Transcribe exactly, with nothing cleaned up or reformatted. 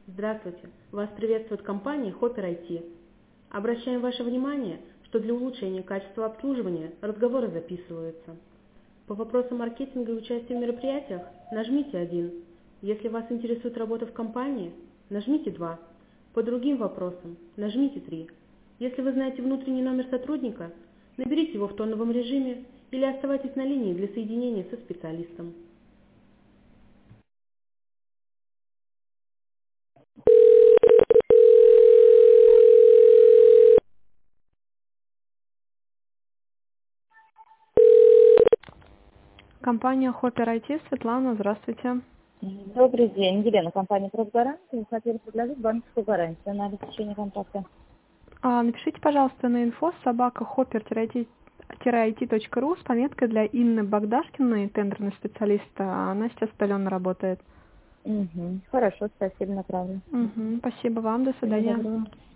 Здравствуйте! Вас приветствует компания Hopper ай ти. Обращаем ваше внимание, что для улучшения качества обслуживания разговоры записываются. По вопросам маркетинга и участия в мероприятиях нажмите один. Если вас интересует работа в компании, нажмите два. По другим вопросам нажмите три. Если вы знаете внутренний номер сотрудника, наберите его в тоновом режиме или оставайтесь на линии для соединения со специалистом. Компания Hopper ай ти, Светлана, здравствуйте. Добрый день, Елена, компания «Просгарантия». Хотели предложить банковскую гарантию на обеспечение контакта. А, напишите, пожалуйста, на инфо собака hopper ай ти точка ру с пометкой для Инны Богдашкиной, тендерный специалист. а Она сейчас удаленно работает. Угу. Хорошо, спасибо, направлю. Угу, спасибо вам, до Всего свидания. доброго.